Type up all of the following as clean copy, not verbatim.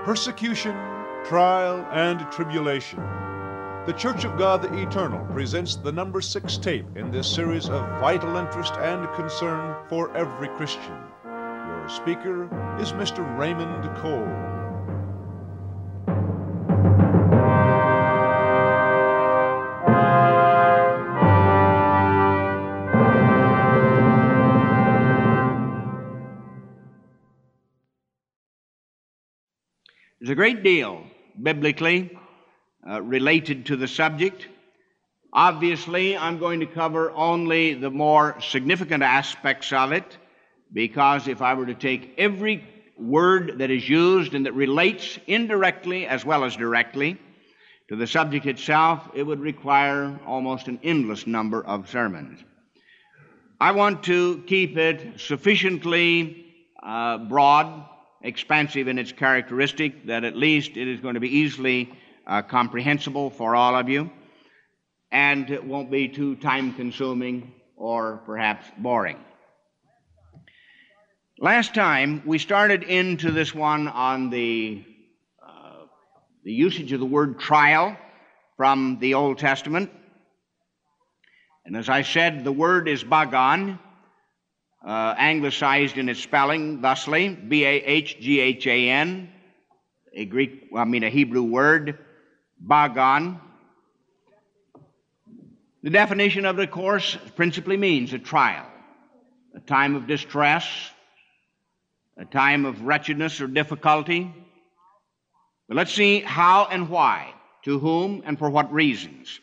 persecution, trial, and tribulation. The Church of God the Eternal presents the number 6 tape in this series of vital interest and concern for every Christian. Your speaker is Mr. Raymond Cole. There's a great deal biblically related to the subject. Obviously, I'm going to cover only the more significant aspects of it, because if I were to take every word that is used and that relates indirectly as well as directly to the subject itself, it would require almost an endless number of sermons. I want to keep it sufficiently broad, expansive in its characteristic, that at least it is going to be easily comprehensible for all of you, and it won't be too time-consuming or perhaps boring. Last time we started into this one on the usage of the word trial from the Old Testament, and as I said, the word is bagan, anglicized in its spelling thusly, B-A-H-G-H-A-N, a Hebrew word, bagan. The definition of it, of course, principally means a trial, a time of distress, a time of wretchedness or difficulty. But let's see how and why, to whom and for what reasons.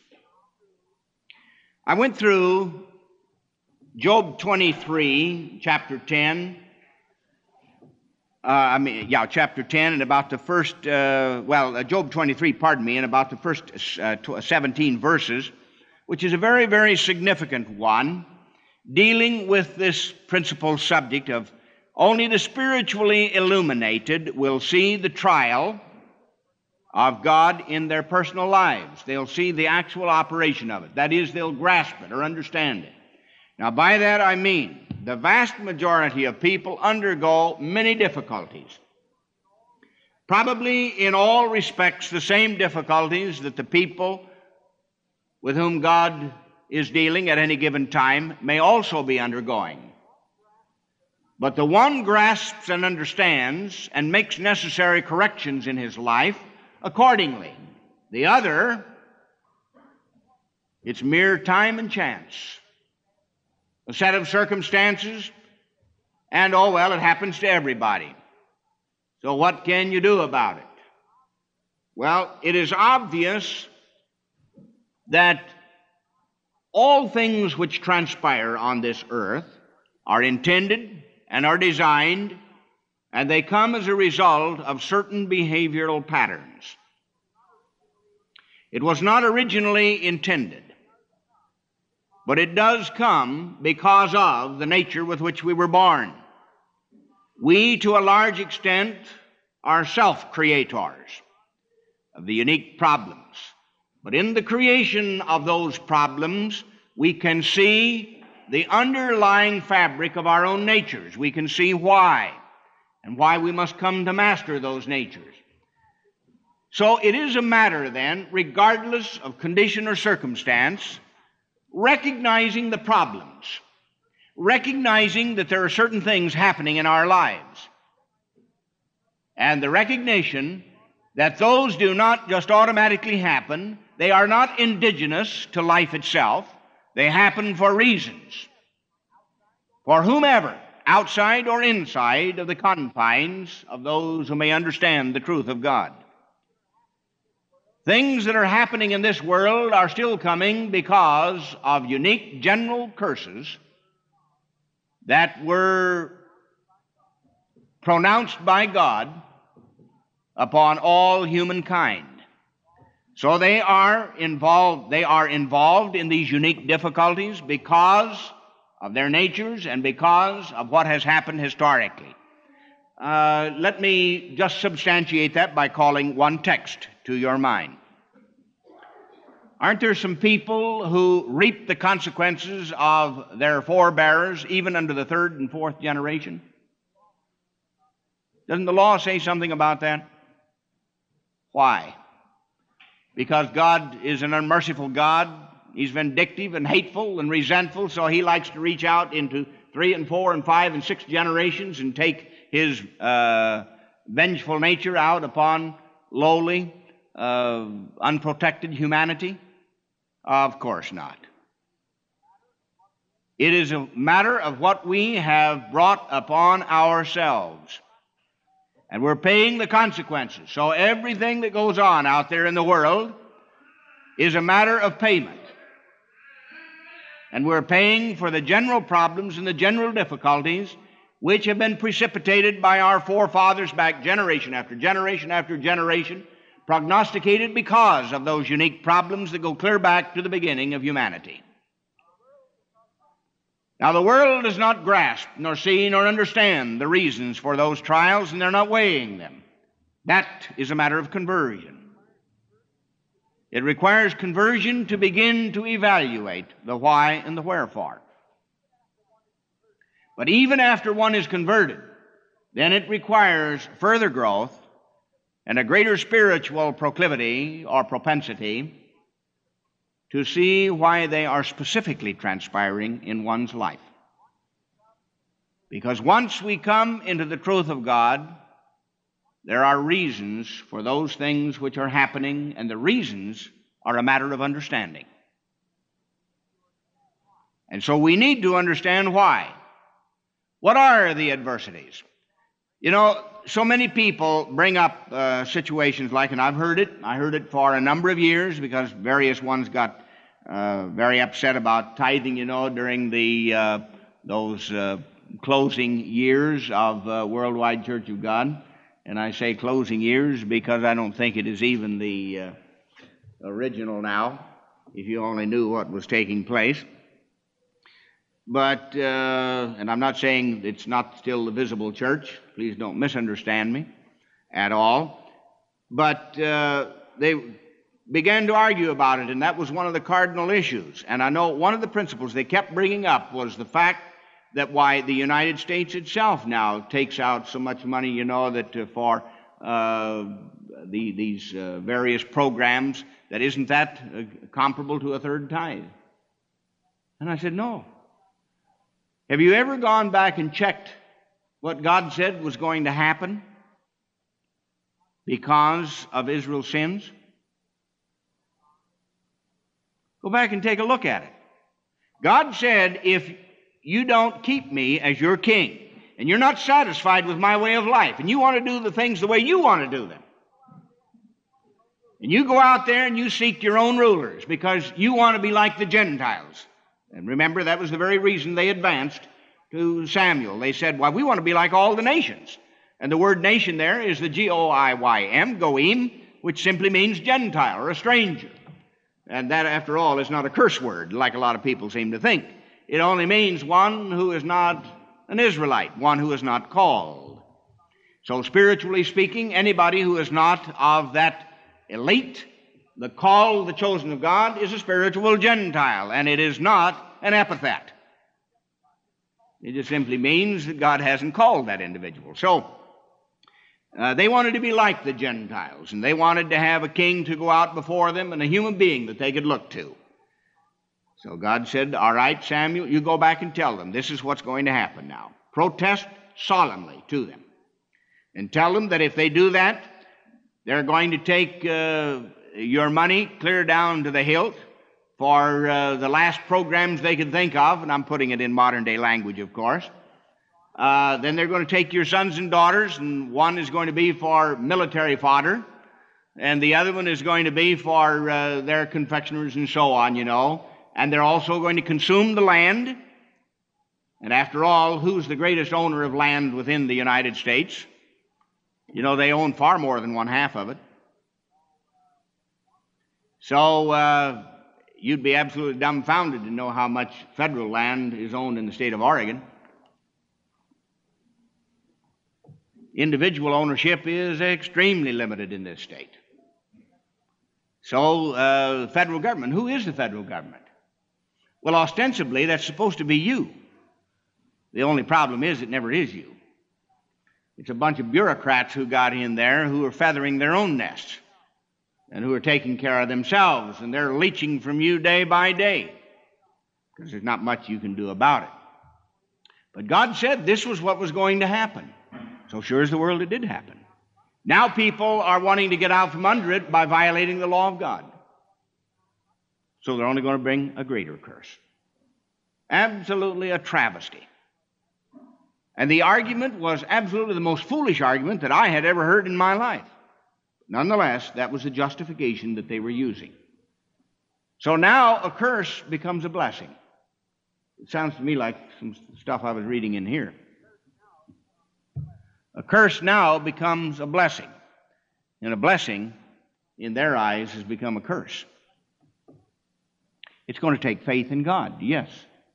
I went through Job 23, chapter 10, chapter 10, and about the first, Job 23, and about the first 17 verses, which is a very, very significant one, dealing with this principal subject of only the spiritually illuminated will see the trial of God in their personal lives. They'll see the actual operation of it. That is, they'll grasp it or understand it. Now, by that I mean the vast majority of people undergo many difficulties. Probably in all respects the same difficulties that the people with whom God is dealing at any given time may also be undergoing. But the one grasps and understands and makes necessary corrections in his life accordingly. The other, it's mere time and chance. A set of circumstances, and it happens to everybody. So what can you do about it? Well, it is obvious that all things which transpire on this earth are intended and are designed, and they come as a result of certain behavioral patterns. It was not originally intended, but it does come because of the nature with which we were born. We, to a large extent, are self-creators of the unique problems. But in the creation of those problems, we can see the underlying fabric of our own natures. We can see why, and why we must come to master those natures. So it is a matter then, regardless of condition or circumstance, recognizing the problems, recognizing that there are certain things happening in our lives, and the recognition that those do not just automatically happen. They are not indigenous to life itself. They happen for reasons, for whomever, outside or inside of the confines of those who may understand the truth of God. Things that are happening in this world are still coming because of unique general curses that were pronounced by God upon all humankind. So they are involved in these unique difficulties because of their natures and because of what has happened historically. Let me just substantiate that by calling one text to your mind. Aren't there some people who reap the consequences of their forebears even under the third and fourth generation? Doesn't the law say something about that? Why? Because God is an unmerciful God. He's vindictive and hateful and resentful, so he likes to reach out into 3 and 4 and 5 and 6 generations and take his vengeful nature out upon lowly, unprotected humanity? Of course not. It is a matter of what we have brought upon ourselves. And we're paying the consequences. So everything that goes on out there in the world is a matter of payment. And we're paying for the general problems and the general difficulties which have been precipitated by our forefathers back generation after generation after generation, prognosticated because of those unique problems that go clear back to the beginning of humanity. Now, the world does not grasp, nor see, nor understand the reasons for those trials, and they're not weighing them. That is a matter of conversion. It requires conversion to begin to evaluate the why and the wherefore. But even after one is converted, then it requires further growth and a greater spiritual proclivity or propensity to see why they are specifically transpiring in one's life. Because once we come into the truth of God, there are reasons for those things which are happening, and the reasons are a matter of understanding. And so we need to understand why. What are the adversities? You know, so many people bring up situations like, and I've heard it. I heard it for a number of years because various ones got very upset about tithing, you know, during those closing years of Worldwide Church of God. And I say closing years because I don't think it is even the original now, if you only knew what was taking place. But, and I'm not saying it's not still the visible church. Please don't misunderstand me at all. But they began to argue about it, and that was one of the cardinal issues. And I know one of the principles they kept bringing up was the fact that why the United States itself now takes out so much money, you know, that for these various programs, that isn't that comparable to a third tithe? And I said, no. Have you ever gone back and checked what God said was going to happen because of Israel's sins? Go back and take a look at it. God said, if you don't keep me as your king, and you're not satisfied with my way of life, and you want to do the things the way you want to do them, and you go out there and you seek your own rulers because you want to be like the Gentiles. And remember, that was the very reason they advanced to Samuel. They said, well, we want to be like all the nations. And the word nation there is the G-O-I-Y-M, goim, which simply means Gentile or a stranger. And that, after all, is not a curse word like a lot of people seem to think. It only means one who is not an Israelite, one who is not called. So spiritually speaking, anybody who is not of that elite, the called, the chosen of God, is a spiritual Gentile, and it is not an epithet. It just simply means that God hasn't called that individual. So they wanted to be like the Gentiles, and they wanted to have a king to go out before them and a human being that they could look to. So God said, all right, Samuel, you go back and tell them this is what's going to happen now. Protest solemnly to them and tell them that if they do that, they're going to take your money clear down to the hilt for the last programs they could think of, and I'm putting it in modern-day language, of course. Then they're going to take your sons and daughters, and one is going to be for military fodder, and the other one is going to be for their confectioners and so on, you know. And they're also going to consume the land. And after all, who's the greatest owner of land within the United States? You know, they own far more than one half of it. So you'd be absolutely dumbfounded to know how much federal land is owned in the state of Oregon. Individual ownership is extremely limited in this state. So the federal government, who is the federal government? Well, ostensibly, that's supposed to be you. The only problem is it never is you. It's a bunch of bureaucrats who got in there who are feathering their own nests. and who are taking care of themselves, and they're leeching from you day by day because there's not much you can do about it. But God said this was what was going to happen. So sure as the world, it did happen. Now people are wanting to get out from under it by violating the law of God. So they're only going to bring a greater curse. Absolutely a travesty. And the argument was absolutely the most foolish argument that I had ever heard in my life. Nonetheless, that was the justification that they were using. So now a curse becomes a blessing. It sounds to me like some stuff I was reading in here. A curse now becomes a blessing. And a blessing, in their eyes, has become a curse. It's going to take faith in God, yes.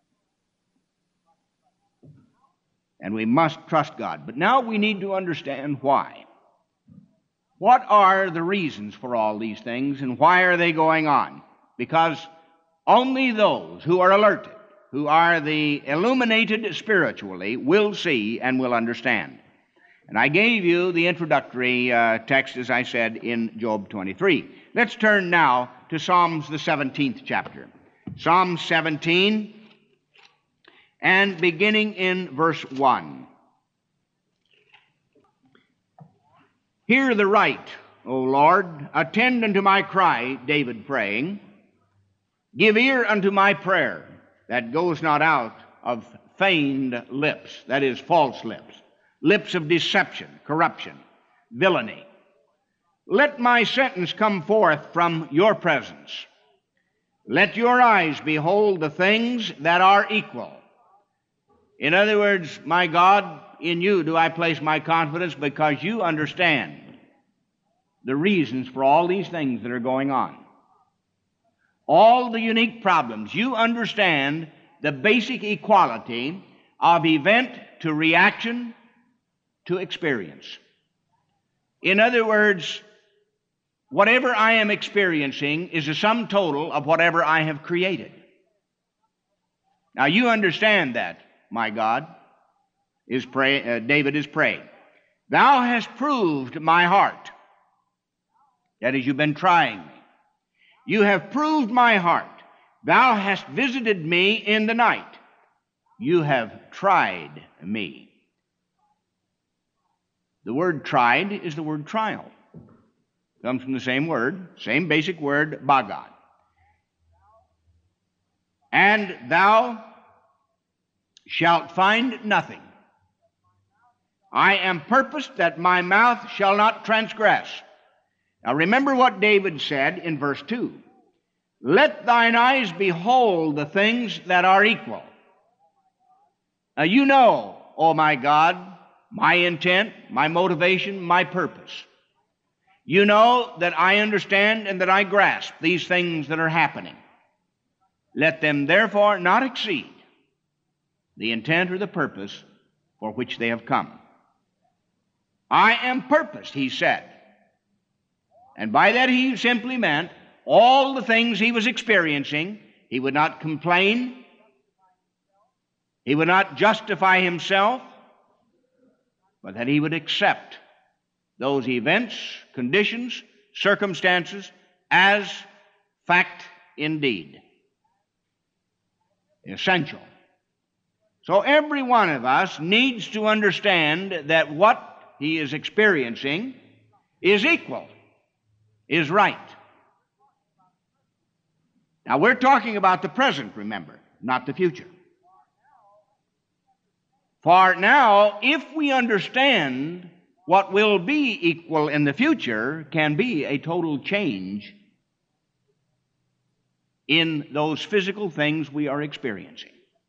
And we must trust God. But now we need to understand why. What are the reasons for all these things, and why are they going on? Because only those who are alerted, who are the illuminated spiritually, will see and will understand. And I gave you the introductory text, as I said, in Job 23. Let's turn now to Psalms, the 17th chapter. Psalm 17, and beginning in verse 1. Hear the right, O Lord, attend unto my cry, David praying. Give ear unto my prayer, that goes not out of feigned lips, that is, false lips, lips of deception, corruption, villainy. Let my sentence come forth from your presence. Let your eyes behold the things that are equal. In other words, my God, in you do I place my confidence, because you understand the reasons for all these things that are going on. All the unique problems. You understand the basic equality of event to reaction to experience. In other words, whatever I am experiencing is a sum total of whatever I have created. Now you understand that, my God, David is praying. Thou hast proved my heart. That is, you've been trying me. You have proved my heart. Thou hast visited me in the night. You have tried me. The word tried is the word trial. It comes from the same word, same basic word, bagat. And thou shalt find nothing. I am purposed that my mouth shall not transgress. Now remember what David said in verse 2. Let thine eyes behold the things that are equal. Now you know, oh my God, my intent, my motivation, my purpose. You know that I understand and that I grasp these things that are happening. Let them therefore not exceed the intent or the purpose for which they have come. I am purposed, he said. And by that he simply meant all the things he was experiencing. He would not complain. He would not justify himself, but that he would accept those events, conditions, circumstances as fact indeed. Essential. So every one of us needs to understand that what he is experiencing is equal, is right. Now we're talking about the present, remember, not the future. For now, if we understand what will be equal in the future, can be a total change in those physical things we are experiencing.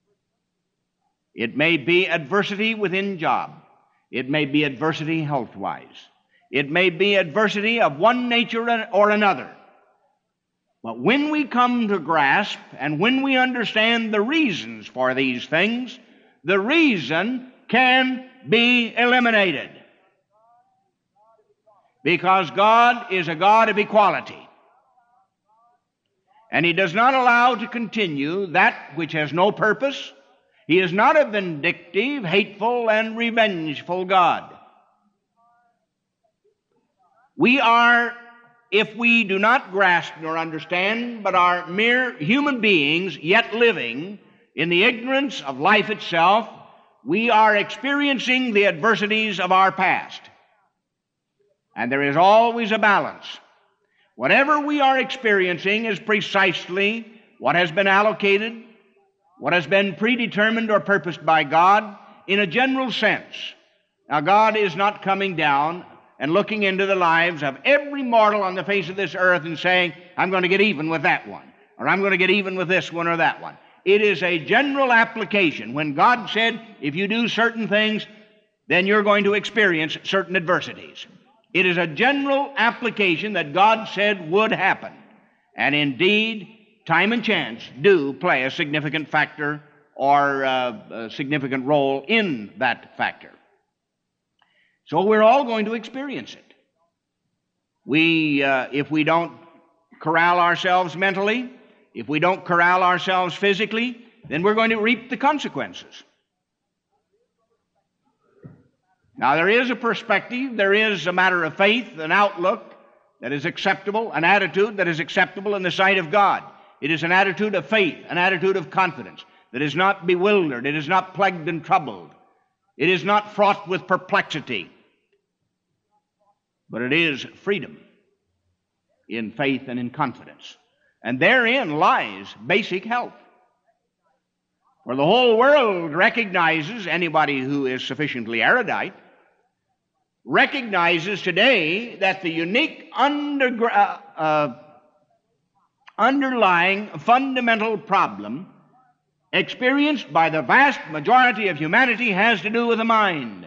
It may be adversity within job. It may be adversity health-wise. It may be adversity of one nature or another. But when we come to grasp and when we understand the reasons for these things, the reason can be eliminated. Because God is a God of equality. And he does not allow to continue that which has no purpose. He is not a vindictive, hateful, and revengeful God. We are if we do not grasp nor understand, but are mere human beings yet living in the ignorance of life itself, we are experiencing the adversities of our past. And there is always a balance. Whatever we are experiencing is precisely what has been allocated, what has been predetermined or purposed by God in a general sense. Now, God is not coming down and looking into the lives of every mortal on the face of this earth and saying, I'm going to get even with that one, or I'm going to get even with this one or that one. It is a general application. When God said, if you do certain things, then you're going to experience certain adversities. It is a general application that God said would happen. And indeed, time and chance do play a significant factor or a significant role in that factor. So we're all going to experience it. If we don't corral ourselves mentally, if we don't corral ourselves physically, then we're going to reap the consequences. Now, there is a perspective, there is a matter of faith, an outlook that is acceptable, an attitude that is acceptable in the sight of God. It is an attitude of faith, an attitude of confidence that is not bewildered, it is not plagued and troubled, it is not fraught with perplexity, but it is freedom in faith and in confidence. And therein lies basic health. For the whole world recognizes, anybody who is sufficiently erudite, recognizes today that the unique underlying fundamental problem experienced by the vast majority of humanity has to do with the mind.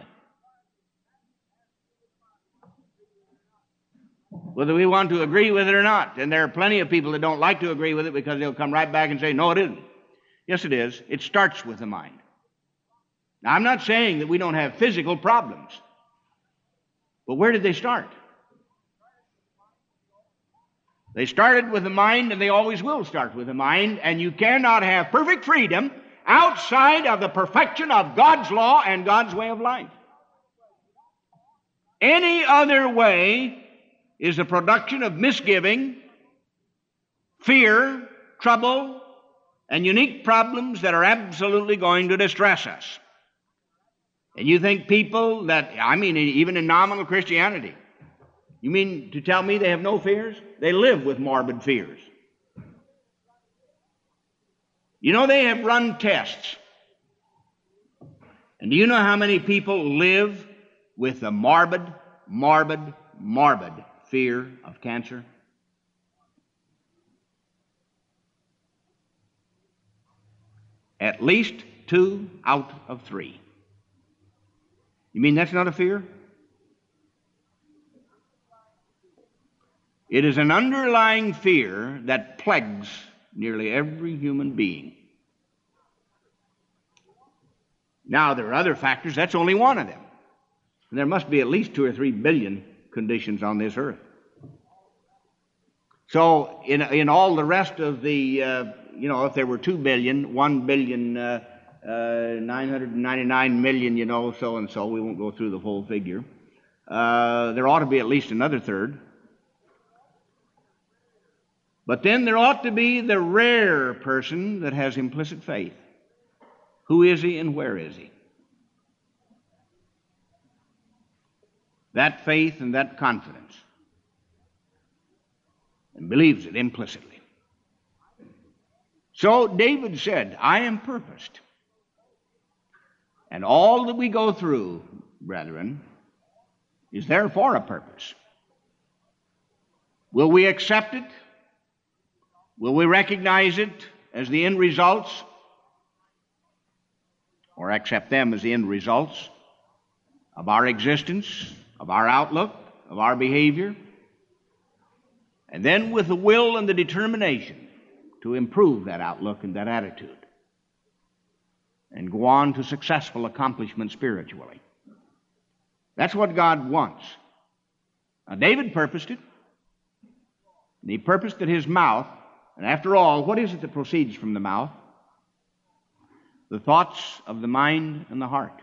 Whether we want to agree with it or not. And there are plenty of people that don't like to agree with it because they'll come right back and say, no, it isn't. Yes, it is. It starts with the mind. Now, I'm not saying that we don't have physical problems. But where did they start? They started with the mind, and they always will start with the mind, and you cannot have perfect freedom outside of the perfection of God's law and God's way of life. Any other way is the production of misgiving, fear, trouble, and unique problems that are absolutely going to distress us. And you think people that, even in nominal Christianity, you mean to tell me they have no fears? They live with morbid fears. You know, they have run tests. And do you know how many people live with the morbid fear of cancer? At least 2 out of 3. You mean that's not a fear? It is an underlying fear that plagues nearly every human being. Now, there are other factors. That's only one of them. And there must be at least 2 or 3 billion conditions on this earth. So, in all the rest of the, if there were 2 billion, 1,999 million, so and so, we won't go through the whole figure. There ought to be at least another third. But then there ought to be the rare person that has implicit faith. Who is he and where is he? That faith and that confidence. And believes it implicitly. So David said, I am purposed. And all that we go through, brethren, is there for a purpose. Will we accept it? Will we recognize it as the end results? Or accept them as the end results of our existence, of our outlook, of our behavior? And then with the will and the determination to improve that outlook and that attitude and go on to successful accomplishment spiritually. That's what God wants. Now, David purposed it. And he purposed that his mouth, and after all, what is it that proceeds from the mouth? The thoughts of the mind and the heart.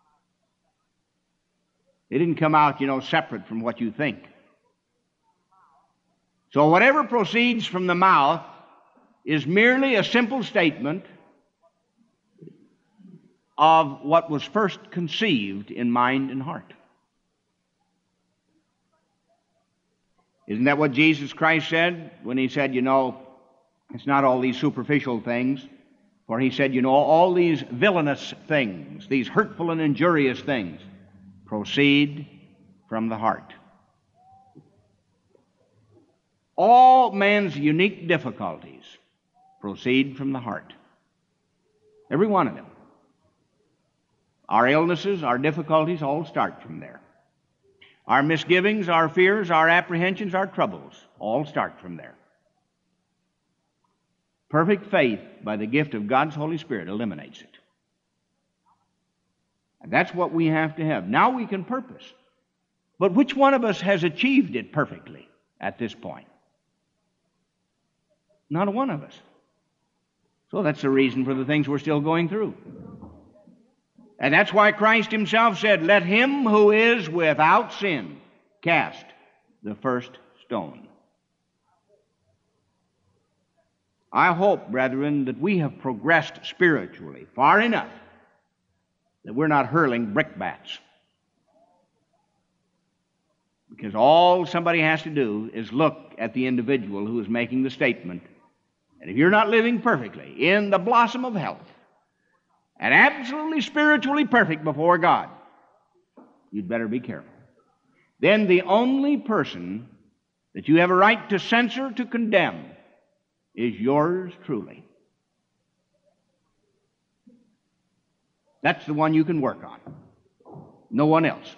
They didn't come out, separate from what you think. So whatever proceeds from the mouth is merely a simple statement of what was first conceived in mind and heart. Isn't that what Jesus Christ said when he said, it's not all these superficial things, for he said, all these villainous things, these hurtful and injurious things, proceed from the heart. All man's unique difficulties proceed from the heart. Every one of them. Our illnesses, our difficulties all start from there. Our misgivings, our fears, our apprehensions, our troubles all start from there. Perfect faith by the gift of God's Holy Spirit eliminates it. And that's what we have to have. Now we can purpose. But which one of us has achieved it perfectly at this point? Not one of us. So that's the reason for the things we're still going through. And that's why Christ himself said, let him who is without sin cast the first stone. I hope, brethren, that we have progressed spiritually far enough that we're not hurling brickbats. Because all somebody has to do is look at the individual who is making the statement. And if you're not living perfectly in the blossom of health and absolutely spiritually perfect before God, you'd better be careful. Then the only person that you have a right to censor, to condemn, is yours truly. That's the one you can work on. No one else.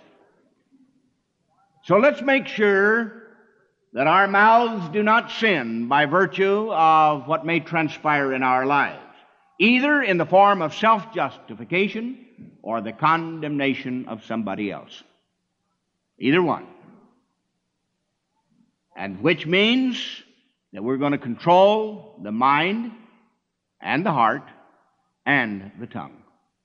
So let's make sure that our mouths do not sin by virtue of what may transpire in our lives, either in the form of self-justification or the condemnation of somebody else. Either one. And which means that we're going to control the mind and the heart and the tongue.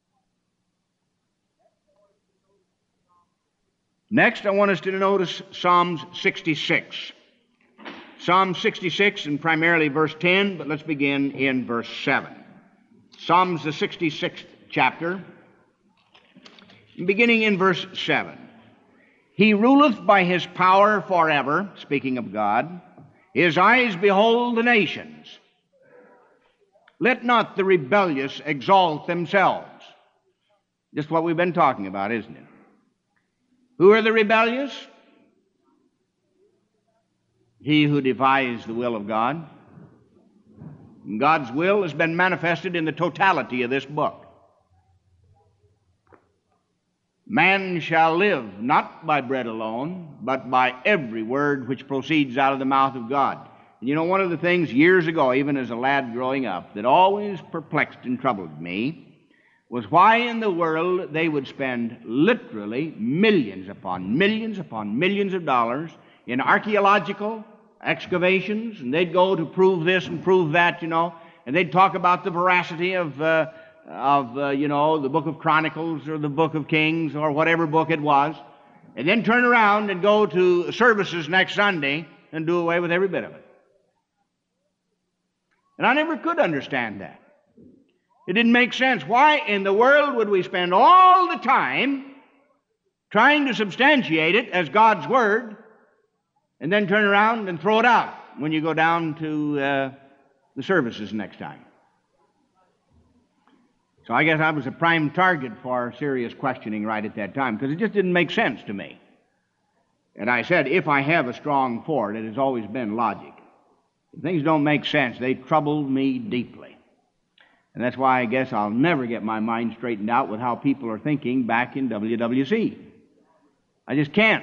Next, I want us to notice Psalms 66. Psalm 66, and primarily verse 10, but let's begin in verse 7. Psalms, the 66th chapter, beginning in verse 7. He ruleth by his power forever, speaking of God. His eyes behold the nations. Let not the rebellious exalt themselves. Just what we've been talking about, isn't it? Who are the rebellious? He who defies the will of God. And God's will has been manifested in the totality of this book. Man shall live not by bread alone, but by every word which proceeds out of the mouth of God. And one of the things years ago, even as a lad growing up, that always perplexed and troubled me was why in the world they would spend literally millions upon millions of dollars in archaeological excavations, and they'd go to prove this and prove that, and they'd talk about the veracity of the Book of Chronicles or the Book of Kings or whatever book it was, and then turn around and go to services next Sunday and do away with every bit of it. And I never could understand that. It didn't make sense. Why in the world would we spend all the time trying to substantiate it as God's Word and then turn around and throw it out when you go down to the services next time? So I guess I was a prime target for serious questioning right at that time, because it just didn't make sense to me. And I said, if I have a strong fort, it has always been logic. If things don't make sense, they troubled me deeply. And that's why I guess I'll never get my mind straightened out with how people are thinking back in WWC. I just can't.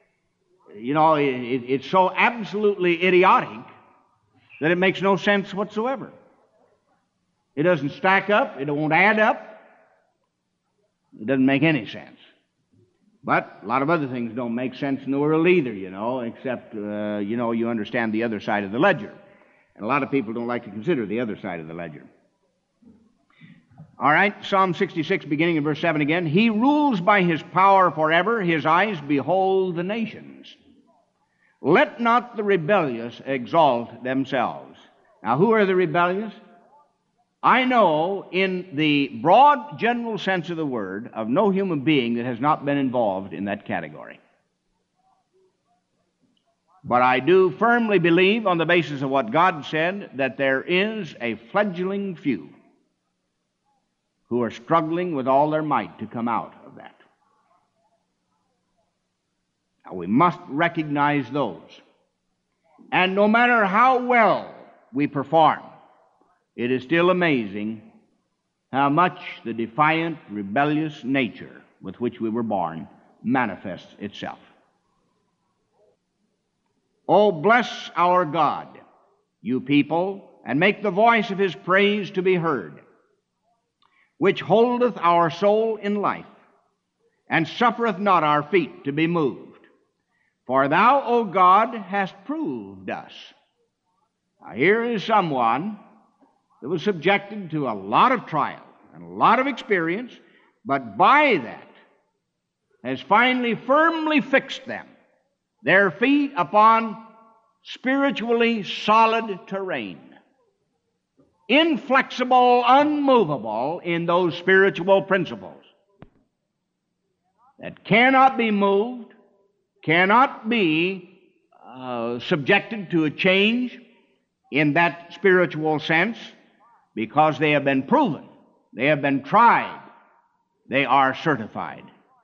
It's so absolutely idiotic that it makes no sense whatsoever. It doesn't stack up. It won't add up. It doesn't make any sense. But a lot of other things don't make sense in the world either, except, you understand the other side of the ledger. And a lot of people don't like to consider the other side of the ledger. All right, Psalm 66, beginning in verse 7 again. He rules by his power forever. His eyes behold the nations. Let not the rebellious exalt themselves. Now, who are the rebellious? I know, in the broad general sense of the word, of no human being that has not been involved in that category. But I do firmly believe, on the basis of what God said, that there is a fledgling few who are struggling with all their might to come out of that. Now, we must recognize those. And no matter how well we perform, it is still amazing how much the defiant, rebellious nature with which we were born manifests itself. Oh, bless our God, you people, and make the voice of his praise to be heard, which holdeth our soul in life, and suffereth not our feet to be moved. For thou, O God, hast proved us. Now, here is someone that was subjected to a lot of trial and a lot of experience, but by that has finally firmly fixed them, their feet upon spiritually solid terrain, inflexible, unmovable in those spiritual principles that cannot be moved, cannot be subjected to a change in that spiritual sense, because they have been proven, they have been tried, they are certified.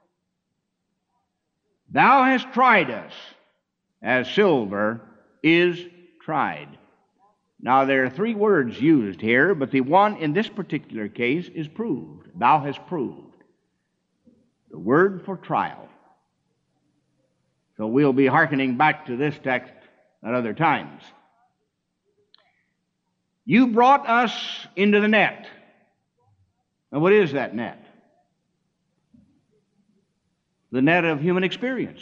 Thou hast tried us as silver is tried. Now, there are three words used here, but the one in this particular case is proved. Thou hast proved. The word for trial. So we'll be hearkening back to this text at other times. You brought us into the net. Now, what is that net? The net of human experience.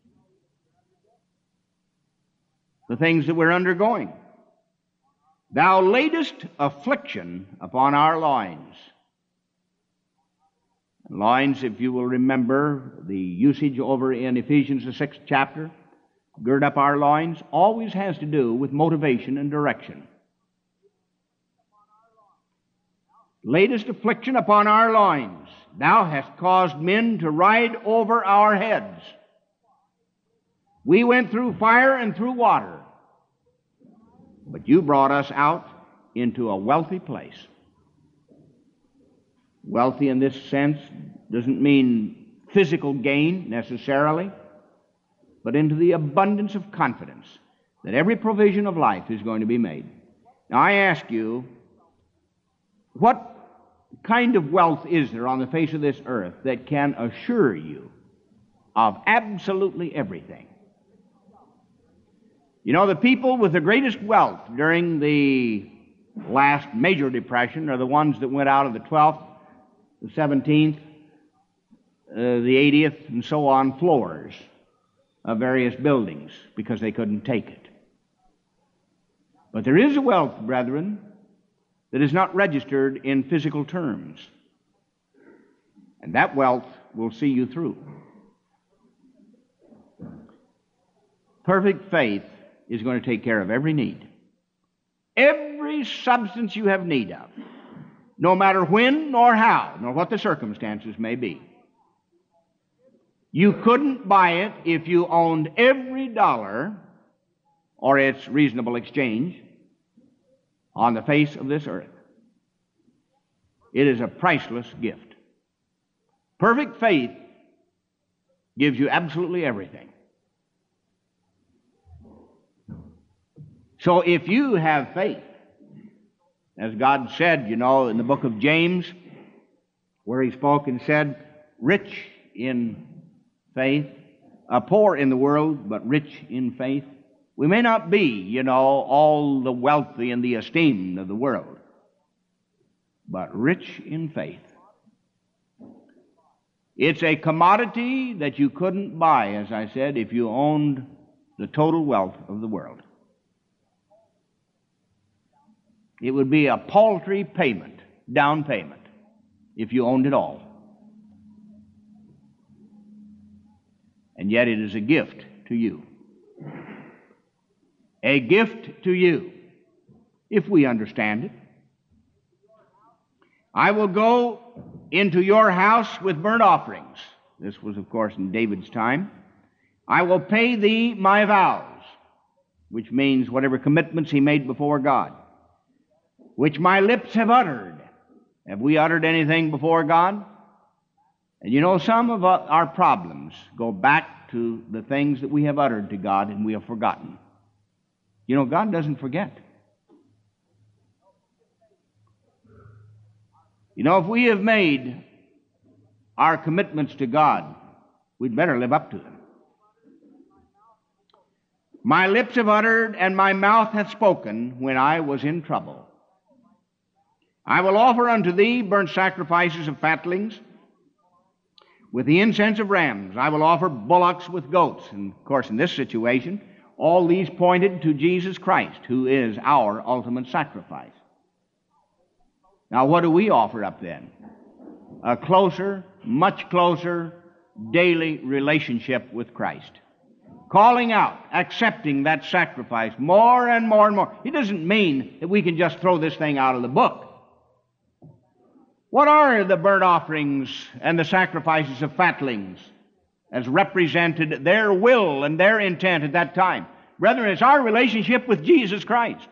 The things that we're undergoing. Thou laidest affliction upon our loins. Loins, if you will remember the usage over in Ephesians, the 6th chapter, gird up our loins, always has to do with motivation and direction. Latest affliction upon our loins. Thou hast caused men to ride over our heads. We went through fire and through water, but you brought us out into a wealthy place. Wealthy in this sense doesn't mean physical gain necessarily, but into the abundance of confidence that every provision of life is going to be made. Now, I ask you, what kind of wealth is there on the face of this earth that can assure you of absolutely everything? You know, the people with the greatest wealth during the last major depression are the ones that went out of the 12th, the 17th, the 80th, and so on floors of various buildings because they couldn't take it. But there is a wealth, brethren, that is not registered in physical terms. And that wealth will see you through. Perfect faith is going to take care of every need. Every substance you have need of, no matter when nor how, nor what the circumstances may be. You couldn't buy it if you owned every dollar or its reasonable exchange on the face of this earth. It is a priceless gift. Perfect faith gives you absolutely everything. So if you have faith, as God said, you know, in the book of James, where he spoke and said, rich in faith, poor in the world, but rich in faith. We may not be, you know, all the wealthy and the esteemed of the world, but rich in faith. It's a commodity that you couldn't buy, as I said, if you owned the total wealth of the world. It would be a paltry payment, down payment, if you owned it all. And yet it is a gift to you. a gift to you, if we understand it. I will go into your house with burnt offerings. This was, of course, in David's time. I will pay thee my vows, which means whatever commitments he made before God, which my lips have uttered. Have we uttered anything before God? And you know, some of our problems go back to the things that we have uttered to God and we have forgotten. You know, God doesn't forget. You know, if we have made our commitments to God, we'd better live up to them. My lips have uttered, and my mouth hath spoken when I was in trouble. I will offer unto thee burnt sacrifices of fatlings, with the incense of rams. I will offer bullocks with goats. And, of course, in this situation, all these pointed to Jesus Christ, who is our ultimate sacrifice. Now, what do we offer up then? A closer, much closer, daily relationship with Christ. Calling out, accepting that sacrifice more and more and more. It doesn't mean that we can just throw this thing out of the book. What are the burnt offerings and the sacrifices of fatlings as represented their will and their intent at that time? Brethren, it's our relationship with Jesus Christ.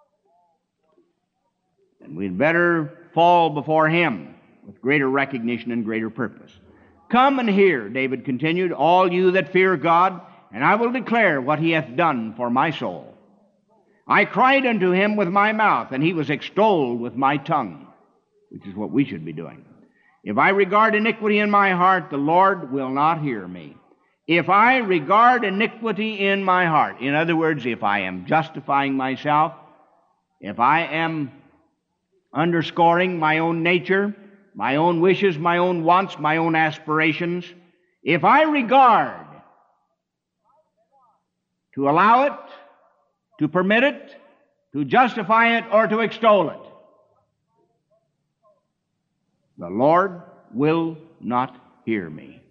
And we'd better fall before Him with greater recognition and greater purpose. Come and hear, David continued, all you that fear God, and I will declare what He hath done for my soul. I cried unto Him with my mouth, and He was extolled with my tongue, which is what we should be doing. If I regard iniquity in my heart, the Lord will not hear me. If I regard iniquity in my heart, in other words, if I am justifying myself, if I am underscoring my own nature, my own wishes, my own wants, my own aspirations, if I regard to allow it, to permit it, to justify it, or to extol it, the Lord will not hear me.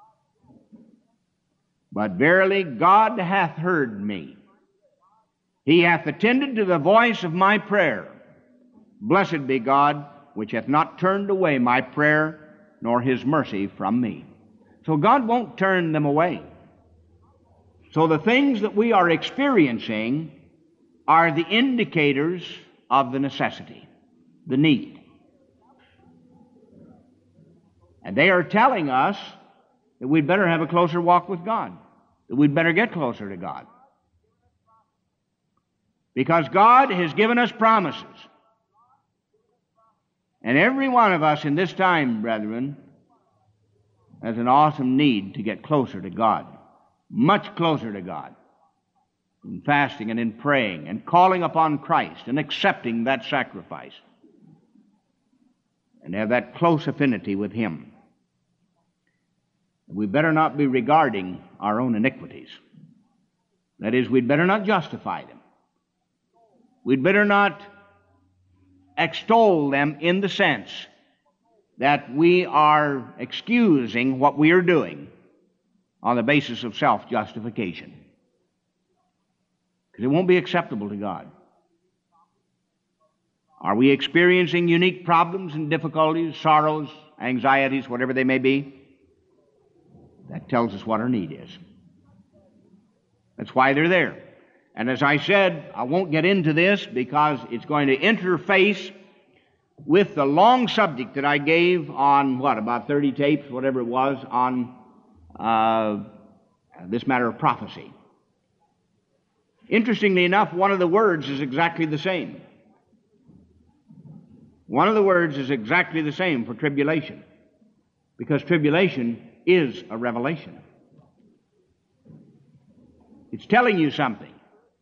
But verily God hath heard me. He hath attended to the voice of my prayer. Blessed be God, which hath not turned away my prayer, nor His mercy from me. So God won't turn them away. So the things that we are experiencing are the indicators of the necessity, the need. And they are telling us that we'd better have a closer walk with God, that we'd better get closer to God. Because God has given us promises. And every one of us in this time, brethren, has an awesome need to get closer to God, much closer to God, in fasting and in praying and calling upon Christ and accepting that sacrifice and have that close affinity with Him. We better not be regarding our own iniquities. That is, we'd better not justify them. We'd better not extol them in the sense that we are excusing what we are doing on the basis of self-justification. Because it won't be acceptable to God. Are we experiencing unique problems and difficulties, sorrows, anxieties, whatever they may be? That tells us what our need is. That's why they're there. And as I said, I won't get into this because it's going to interface with the long subject that I gave on, about 30 tapes, whatever it was, on this matter of prophecy. Interestingly enough, one of the words is exactly the same. One of the words is exactly the same for tribulation, because tribulation is a revelation. It's telling you something.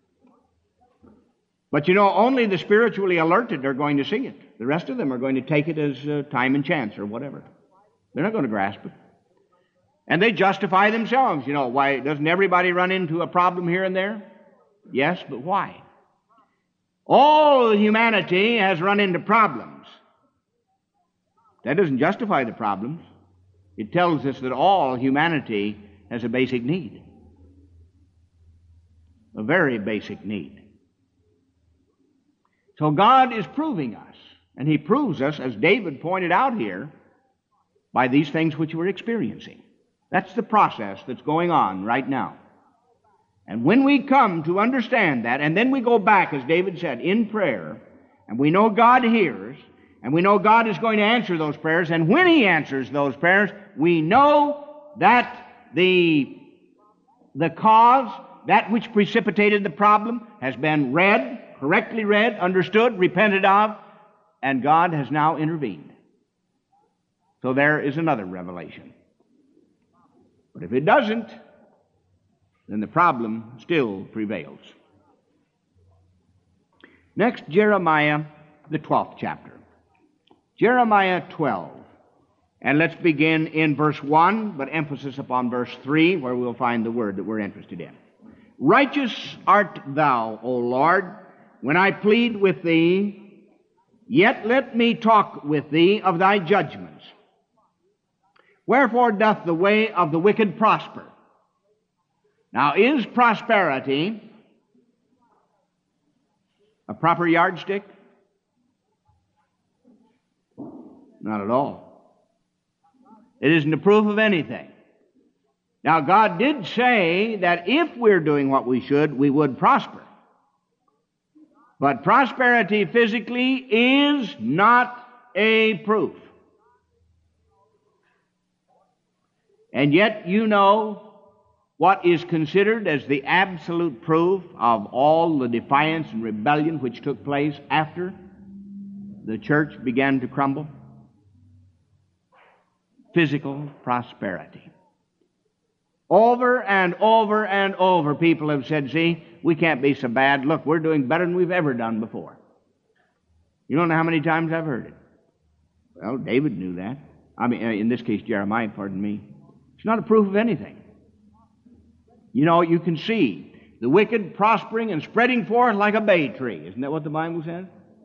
But you know, only the spiritually alerted are going to see it. The rest of them are going to take it as time and chance or whatever. They're not going to grasp it. And they justify themselves. You know, why doesn't everybody run into a problem here and there? Yes, but why? All humanity has run into problems. That doesn't justify the problems. It tells us that all humanity has a basic need. A very basic need. So God is proving us, and He proves us, as David pointed out here, by these things which we're experiencing. That's the process that's going on right now. And when we come to understand that, and then we go back, as David said, in prayer, and we know God hears, and we know God is going to answer those prayers, and when He answers those prayers, we know that the cause, that which precipitated the problem, has been read, correctly read, understood, repented of, and God has now intervened. So there is another revelation. But if it doesn't, then the problem still prevails. Next, Jeremiah, the 12th chapter. Jeremiah 12. And let's begin in verse 1, but emphasis upon verse 3, where we'll find the word that we're interested in. Righteous art thou, O Lord, when I plead with thee, yet let me talk with thee of thy judgments. Wherefore doth the way of the wicked prosper? Now, is prosperity a proper yardstick? Not at all. It isn't a proof of anything. Now, God did say that if we're doing what we should, we would prosper. But prosperity physically is not a proof. And yet you know what is considered as the absolute proof of all the defiance and rebellion which took place after the church began to crumble? Physical prosperity. Over and over and over, people have said, see, we can't be so bad. Look, we're doing better than we've ever done before. You don't know how many times I've heard it. Well, David knew that. I mean, in this case, Jeremiah, pardon me. It's not a proof of anything. You know, you can see the wicked prospering and spreading forth like a bay tree. Isn't that what the Bible says?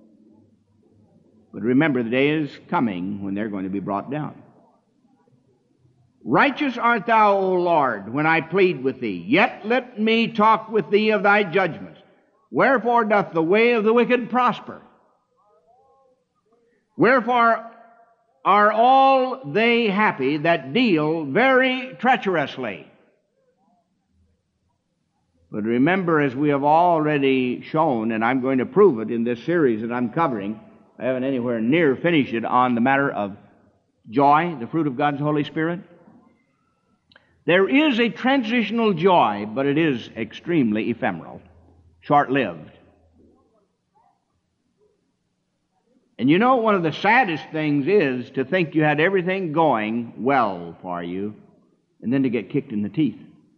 But remember, the day is coming when they're going to be brought down. Righteous art thou, O Lord, when I plead with thee. Yet let me talk with thee of thy judgments. Wherefore doth the way of the wicked prosper? Wherefore are all they happy that deal very treacherously? But remember, as we have already shown, and I'm going to prove it in this series that I'm covering, I haven't anywhere near finished it on the matter of joy, the fruit of God's Holy Spirit. There is a transitional joy, but it is extremely ephemeral, short-lived. And you know, one of the saddest things is to think you had everything going well for you, and then to get kicked in the teeth.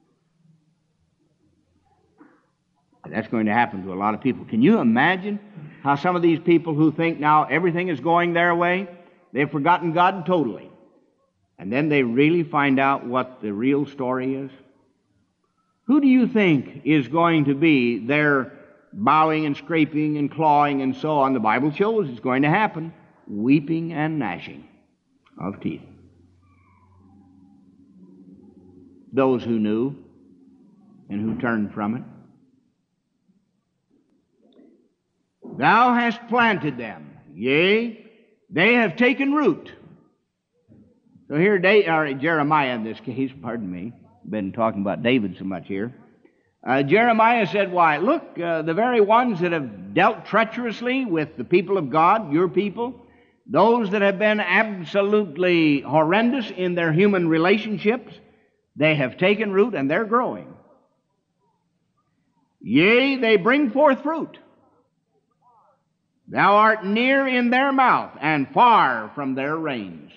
That's going to happen to a lot of people. Can you imagine how some of these people who think now everything is going their way, they've forgotten God totally, and then they really find out what the real story is? Who do you think is going to be there bowing and scraping and clawing and so on? The Bible shows it's going to happen. Weeping and gnashing of teeth. Those who knew and who turned from it. Thou hast planted them, yea, they have taken root. So here, Jeremiah in this case, pardon me, been talking about David so much here. Jeremiah said, why, look, the very ones that have dealt treacherously with the people of God, your people, those that have been absolutely horrendous in their human relationships, they have taken root and they're growing. Yea, they bring forth fruit. Thou art near in their mouth and far from their reins.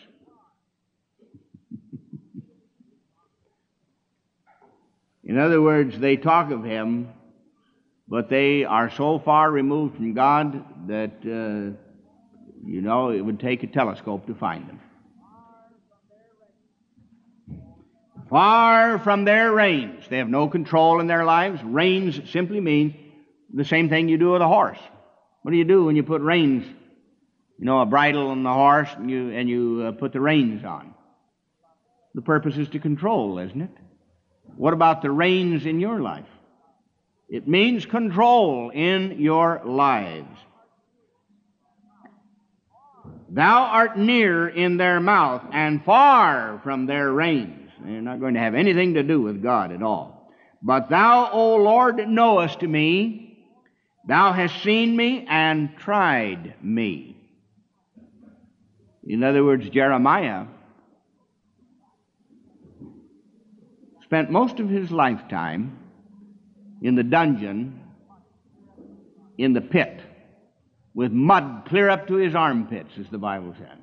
In other words, they talk of Him, but they are so far removed from God that, you know, it would take a telescope to find them. Far from their reins. They have no control in their lives. Reins simply means the same thing you do with a horse. What do you do when you put reins? You know, a bridle on the horse, and you put the reins on. The purpose is to control, isn't it? What about the reins in your life? It means control in your lives. Thou art near in their mouth and far from their reins. They're not going to have anything to do with God at all. But thou, O Lord, knowest me. Thou hast seen me and tried me. In other words, Jeremiah spent most of his lifetime in the dungeon, in the pit, with mud clear up to his armpits, as the Bible said.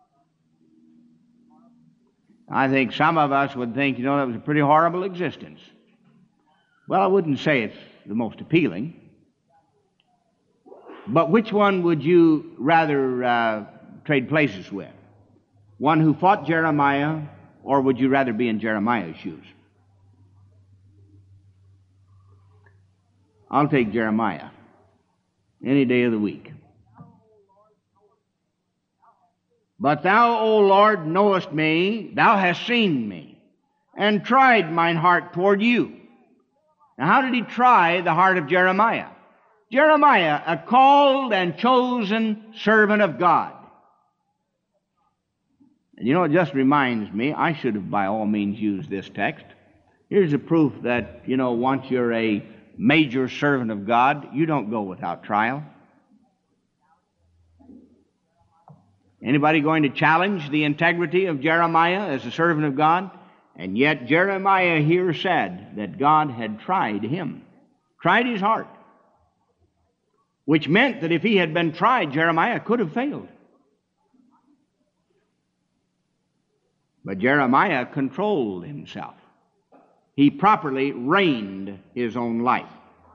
I think some of us would think, that was a pretty horrible existence. Well, I wouldn't say it's the most appealing. But which one would you rather trade places with? One who fought Jeremiah, or would you rather be in Jeremiah's shoes? I'll take Jeremiah any day of the week. But thou, O Lord, knowest me, thou hast seen me, and tried mine heart toward you. Now, how did he try the heart of Jeremiah? Jeremiah, a called and chosen servant of God. And it just reminds me, I should have by all means used this text. Here's a proof that, once you're a major servant of God, you don't go without trial. Anybody going to challenge the integrity of Jeremiah as a servant of God? And yet Jeremiah here said that God had tried him, tried his heart, which meant that if he had been tried, Jeremiah could have failed. But Jeremiah controlled himself. He properly reigned his own life.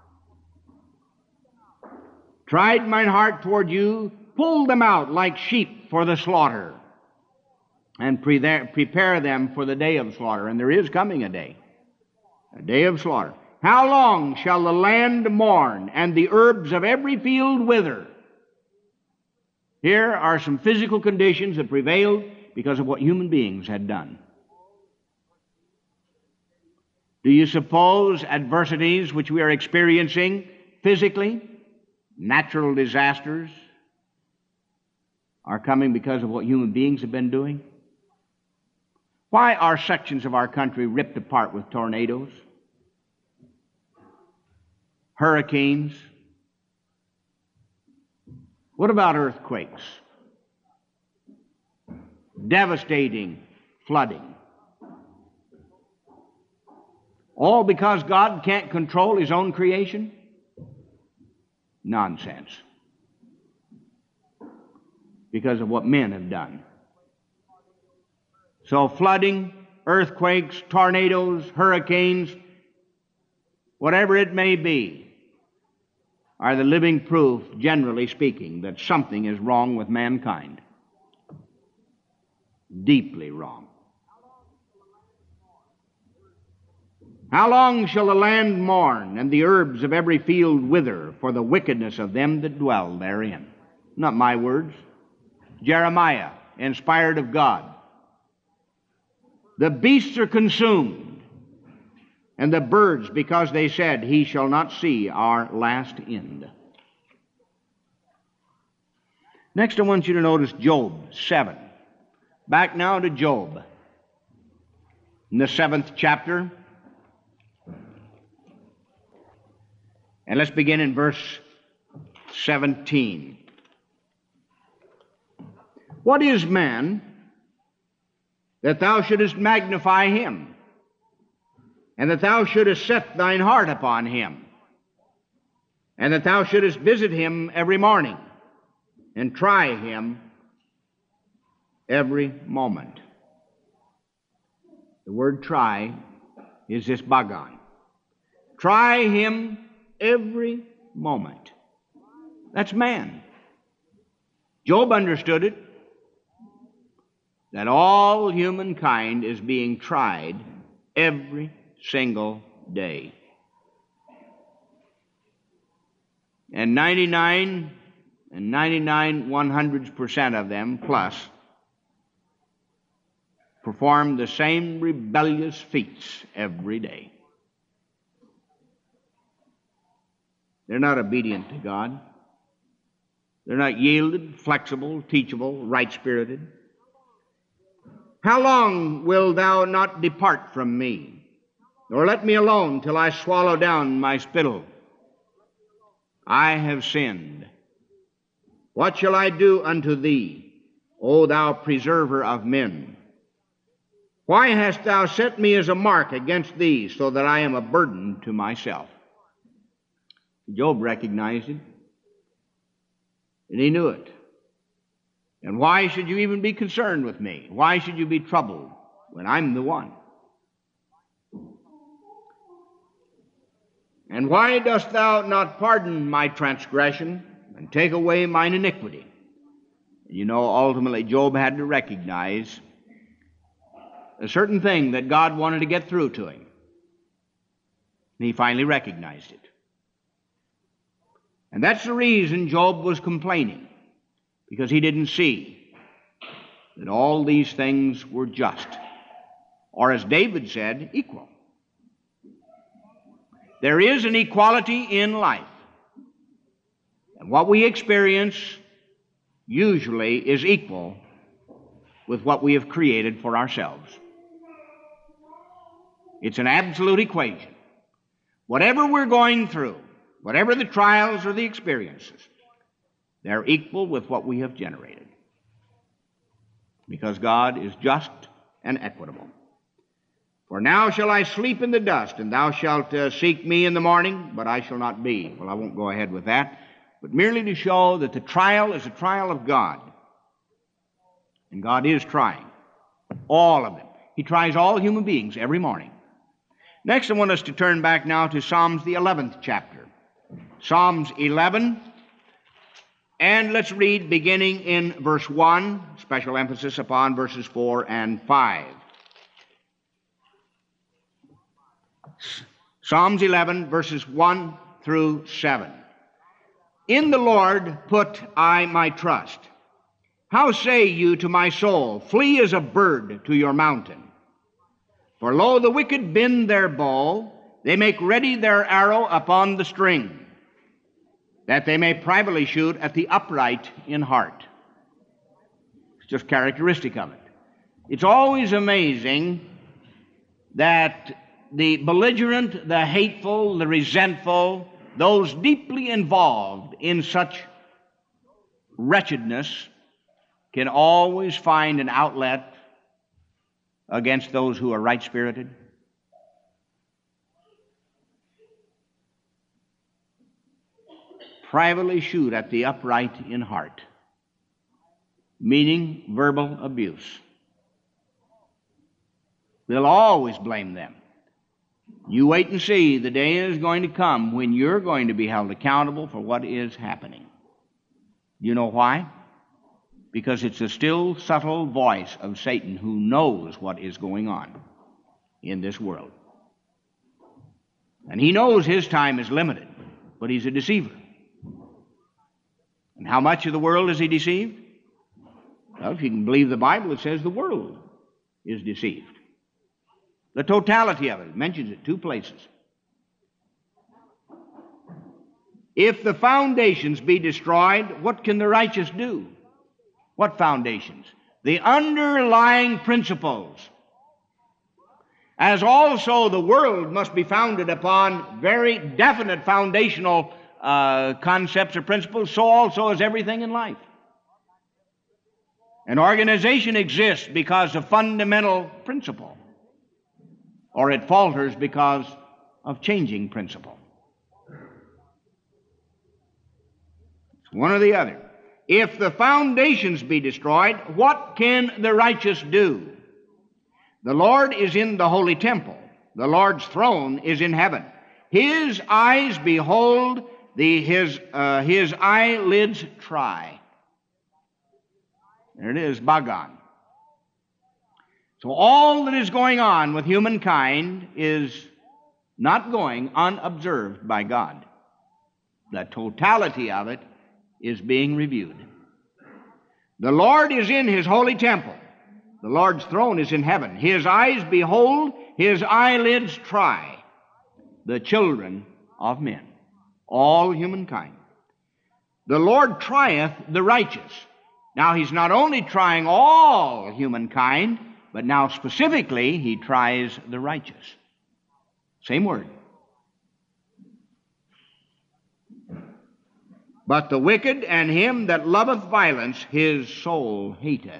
Tried mine heart toward you, pulled them out like sheep for the slaughter, and prepare them for the day of slaughter. And there is coming a day of slaughter. How long shall the land mourn, and the herbs of every field wither? Here are some physical conditions that prevailed because of what human beings had done. Do you suppose adversities which we are experiencing physically, natural disasters, are coming because of what human beings have been doing? Why are sections of our country ripped apart with tornadoes, hurricanes? What about earthquakes? Devastating flooding. All because God can't control his own creation? Nonsense. Because of what men have done. So flooding, earthquakes, tornadoes, hurricanes, whatever it may be, are the living proof, generally speaking, that something is wrong with mankind. Deeply wrong. How long shall the land mourn, and the herbs of every field wither, for the wickedness of them that dwell therein? Not my words. Jeremiah, inspired of God. The beasts are consumed, and the birds, because they said, he shall not see our last end. Next, I want you to notice Job 7. Back now to Job. In the 7th chapter. And let's begin in verse 17. What is man that thou shouldest magnify him, and that thou shouldest set thine heart upon him, and that thou shouldest visit him every morning, and try him every moment? The word try is this bagan. Try him every moment. That's man. Job understood it, that all humankind is being tried every single day. And 99.99% of them plus perform the same rebellious feats every day. They're not obedient to God. They're not yielded, flexible, teachable, right-spirited. How long wilt thou not depart from me, nor let me alone till I swallow down my spittle? I have sinned. What shall I do unto thee, O thou preserver of men? Why hast thou set me as a mark against thee, so that I am a burden to myself? Job recognized it, and he knew it. And why should you even be concerned with me? Why should you be troubled when I'm the one? And why dost thou not pardon my transgression and take away mine iniquity? You know, ultimately, Job had to recognize a certain thing that God wanted to get through to him. And he finally recognized it. And that's the reason Job was complaining, because he didn't see that all these things were just, or as David said, equal. There is an equality in life, and what we experience usually is equal with what we have created for ourselves. It's an absolute equation. Whatever we're going through, whatever the trials or the experiences, they're equal with what we have generated, because God is just and equitable. For now shall I sleep in the dust, and thou shalt seek me in the morning, but I shall not be. Well, I won't go ahead with that, but merely to show that the trial is a trial of God. And God is trying all of them. He tries all human beings every morning. Next, I want us to turn back now to Psalms, the 11th chapter. Psalms 11, and let's read beginning in verse 1, special emphasis upon verses 4 and 5. Psalms 11, verses 1 through 7. In the Lord put I my trust. How say you to my soul, flee as a bird to your mountain? For lo, the wicked bend their bow, they make ready their arrow upon the string, that they may privately shoot at the upright in heart. It's just characteristic of it. It's always amazing that the belligerent, the hateful, the resentful, those deeply involved in such wretchedness can always find an outlet against those who are right-spirited. Privately shoot at the upright in heart, meaning verbal abuse. They'll always blame them. You wait and see. The day is going to come when you're going to be held accountable for what is happening. You know why? Because it's a still, subtle voice of Satan who knows what is going on in this world. And he knows his time is limited, but he's a deceiver. And how much of the world is he deceived? Well, if you can believe the Bible, it says the world is deceived. The totality of it mentions it 2 places. If the foundations be destroyed, what can the righteous do? What foundations? The underlying principles. As also the world must be founded upon very definite foundational concepts or principles, so also is everything in life. An organization exists because of fundamental principle, or it falters because of changing principle. It's one or the other. If the foundations be destroyed, what can the righteous do? The Lord is in the holy temple. The Lord's throne is in heaven. His eyes behold, his eyelids try. There it is, Bagan. So all that is going on with humankind is not going unobserved by God. The totality of it is being reviewed. The Lord is in his holy temple. The Lord's throne is in heaven. His eyes behold, his eyelids try the children of men. all humankind. The Lord trieth the righteous. Now, he's not only trying all humankind, but now specifically he tries the righteous. Same word. But the wicked and him that loveth violence, his soul hateth.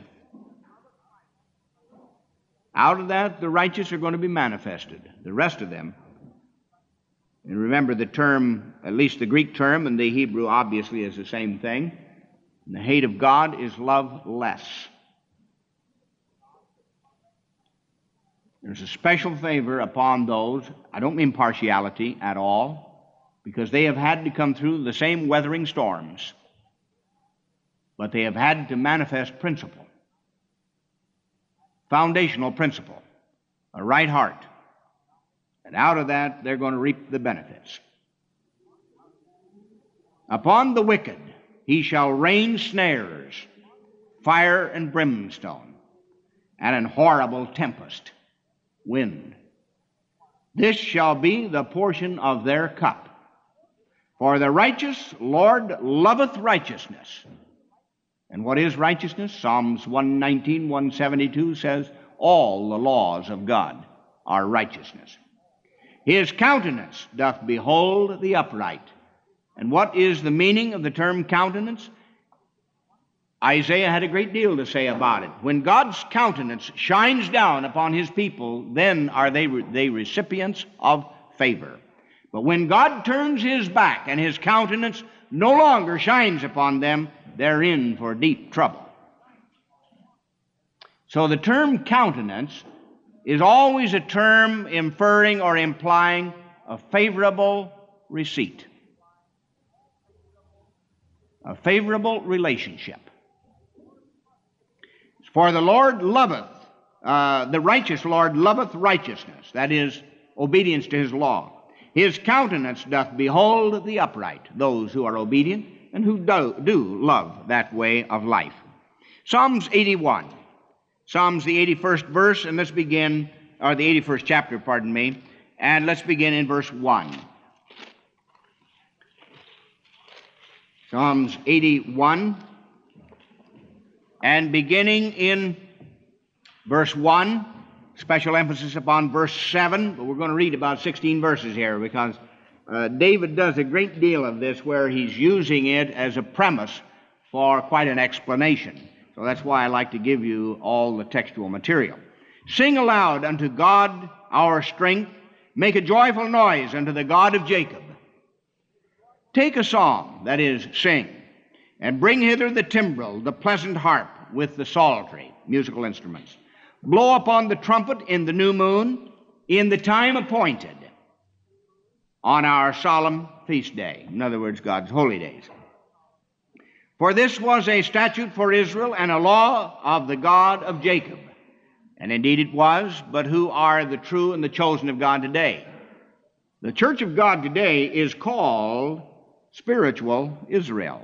Out of that, the righteous are going to be manifested. The rest of them. And remember the term, at least the Greek term, and the Hebrew obviously is the same thing. The hate of God is love less. There's a special favor upon those, I don't mean partiality at all, because they have had to come through the same weathering storms, but they have had to manifest principle, foundational principle, a right heart. And out of that, they're going to reap the benefits. Upon the wicked he shall rain snares, fire and brimstone, and an horrible tempest, wind. This shall be the portion of their cup. For the righteous Lord loveth righteousness. And what is righteousness? Psalms 119, 172 says, all the laws of God are righteousness. His countenance doth behold the upright. And what is the meaning of the term countenance? Isaiah had a great deal to say about it. When God's countenance shines down upon his people, then are they recipients of favor. But when God turns his back and his countenance no longer shines upon them, they're in for deep trouble. So the term countenance is always a term inferring or implying a favorable receipt, a favorable relationship. For the Lord loveth, the righteous Lord loveth righteousness, that is, obedience to his law. His countenance doth behold the upright, those who are obedient and who do love that way of life. Psalms 81. Psalms, the 81st verse, and let's begin, or the 81st chapter, pardon me, and let's begin in verse 1. Psalms 81, and beginning in verse 1, special emphasis upon verse 7, but we're going to read about 16 verses here because David does a great deal of this where he's using it as a premise for quite an explanation. So that's why I like to give you all the textual material. Sing aloud unto God our strength, make a joyful noise unto the God of Jacob. Take a psalm, that is, sing, and bring hither the timbrel, the pleasant harp, with the psaltery, musical instruments. Blow upon the trumpet in the new moon, in the time appointed, on our solemn feast day. In other words, God's holy days. For this was a statute for Israel and a law of the God of Jacob. And indeed it was, but who are the true and the chosen of God today? The church of God today is called spiritual Israel.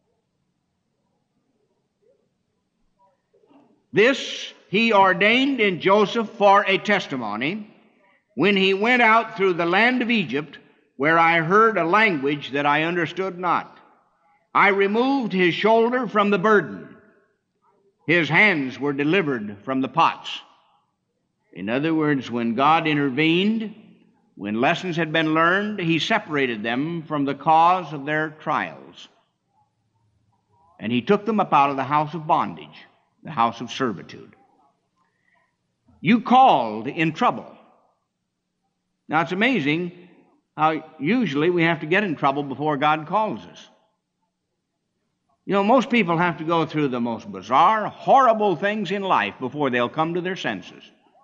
This he ordained in Joseph for a testimony when he went out through the land of Egypt, where I heard a language that I understood not. I removed his shoulder from the burden. His hands were delivered from the pots. In other words, when God intervened, when lessons had been learned, he separated them from the cause of their trials. And he took them up out of the house of bondage, the house of servitude. You called in trouble. Now it's amazing how usually we have to get in trouble before God calls us. You know, most people have to go through the most bizarre, horrible things in life before they'll come to their senses.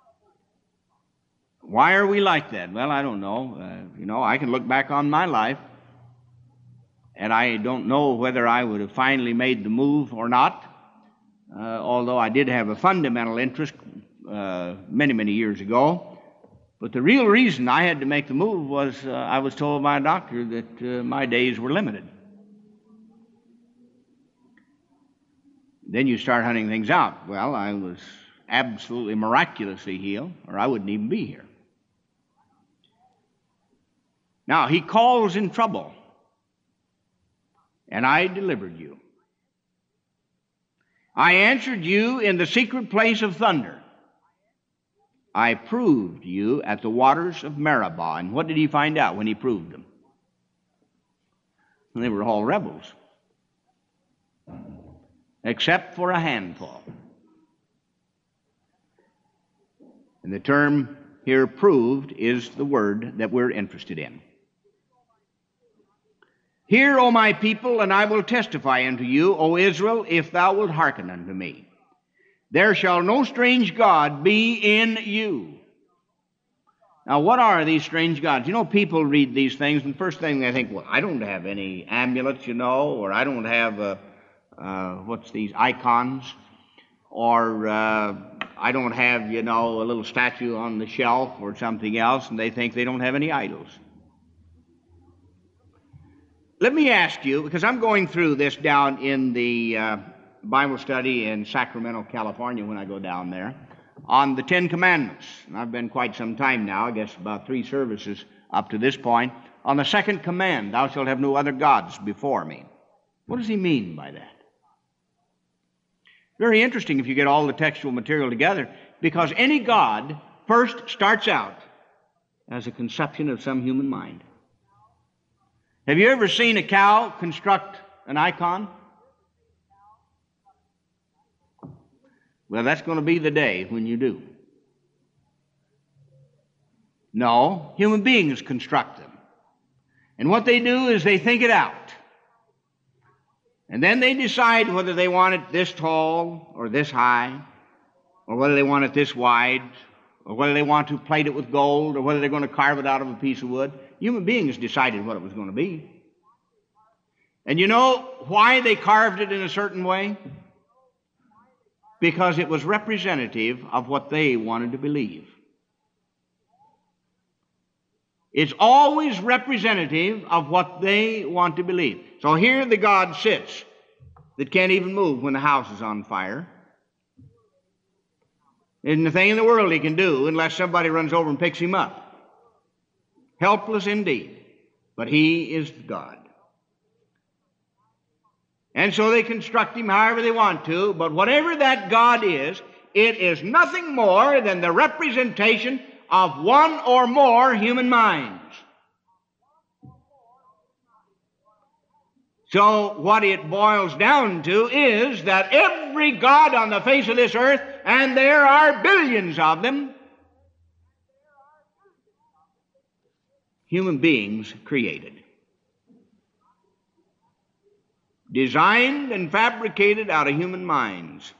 Why are we like that? Well, I don't know. I can look back on my life, and I don't know whether I would have finally made the move or not, although I did have a fundamental interest many, many years ago. But the real reason I had to make the move was I was told by a doctor that my days were limited. Then you start hunting things out. Well, I was absolutely miraculously healed, or I wouldn't even be here. Now, he calls in trouble. and I delivered you. I answered you in the secret place of thunder. I proved you at the waters of Meribah. And what did he find out when he proved them? They were all rebels, except for a handful. And the term here, proved, is the word that we're interested in. Hear, O my people, and I will testify unto you, O Israel, if thou wilt hearken unto me. There shall no strange god be in you. Now, what are these strange gods? You know, people read these things, and the first thing they think, well, I don't have any amulets, you know, or I don't have, what's these, icons, or I don't have, you know, a little statue on the shelf or something else, and they think they don't have any idols. Let me ask you, because I'm going through this down in the Bible study in Sacramento, California, when I go down there, on the Ten Commandments. And I've been quite some time now, I guess about 3 services up to this point, on the second command, thou shalt have no other gods before me. What does he mean by that? Very interesting if you get all the textual material together, because any god first starts out as a conception of some human mind. Have you ever seen a cow construct an icon? Well, that's going to be the day when you do. No, human beings construct them. And what they do is they think it out. And then they decide whether they want it this tall or this high, or whether they want it this wide, or whether they want to plate it with gold, or whether they're going to carve it out of a piece of wood. Human beings decided what it was going to be. And you know why they carved it in a certain way? Because it was representative of what they wanted to believe. It's always representative of what they want to believe. So here the god sits that can't even move when the house is on fire. Isn't a thing in the world he can do unless somebody runs over and picks him up. Helpless indeed, but he is God. And so they construct him however they want to, but whatever that God is, it is nothing more than the representation of one or more human minds. So what it boils down to is that every god on the face of this earth, and there are billions of them, human beings created, designed and fabricated out of human minds.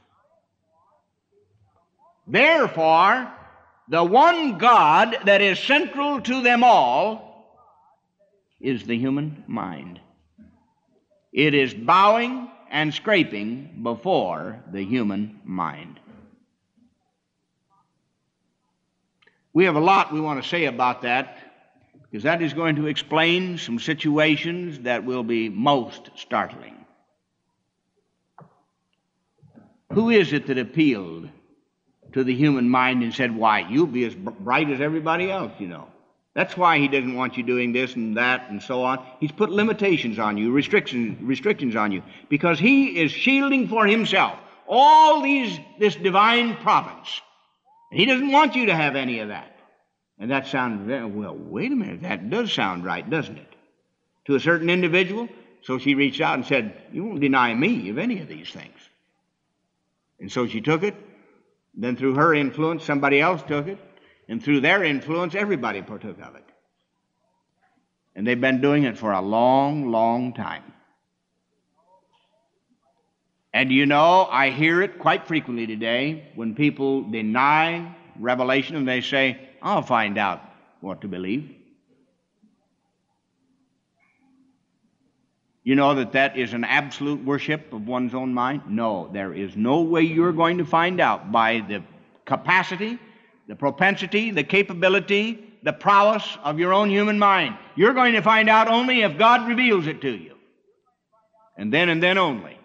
Therefore, the one God that is central to them all is the human mind. It is bowing and scraping before the human mind. We have a lot we want to say about that, because that is going to explain some situations that will be most startling. Who is it that appealed to the human mind and said, why, you'll be as bright as everybody else, you know. That's why he doesn't want you doing this and that and so on. He's put limitations on you, restrictions on you, because he is shielding for himself all this divine providence. And he doesn't want you to have any of that. And that sounds very, well, wait a minute, that does sound right, doesn't it? To a certain individual. So she reached out and said, you won't deny me of any of these things. And so she took it. Then through her influence, somebody else took it. And through their influence, everybody partook of it. And they've been doing it for a long, long time. And you know, I hear it quite frequently today when people deny revelation and they say, I'll find out what to believe. You know that is an absolute worship of one's own mind? No, there is no way you're going to find out by the capacity, the propensity, the capability, the prowess of your own human mind. You're going to find out only if God reveals it to you. And then only.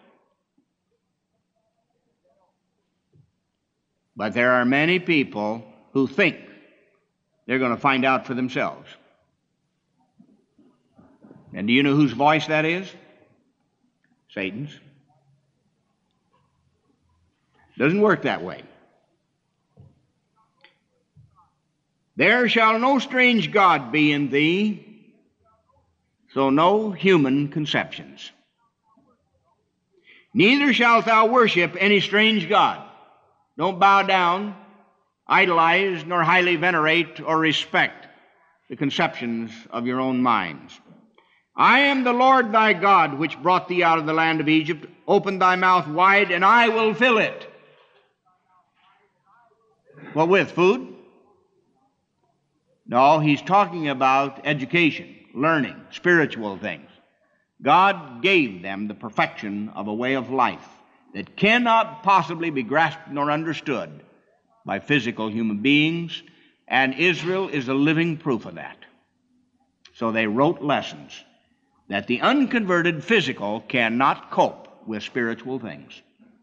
But there are many people who think they're going to find out for themselves. And do you know whose voice that is? Satan's. Doesn't work that way. There shall no strange God be in thee, so no human conceptions. Neither shalt thou worship any strange god. Don't bow down, idolize, nor highly venerate or respect the conceptions of your own minds. I am the Lord thy God, which brought thee out of the land of Egypt. Open thy mouth wide, and I will fill it. What with? Food? No, he's talking about education, learning, spiritual things. God gave them the perfection of a way of life that cannot possibly be grasped nor understood by physical human beings, and Israel is a living proof of that. So they wrote lessons that the unconverted physical cannot cope with spiritual things.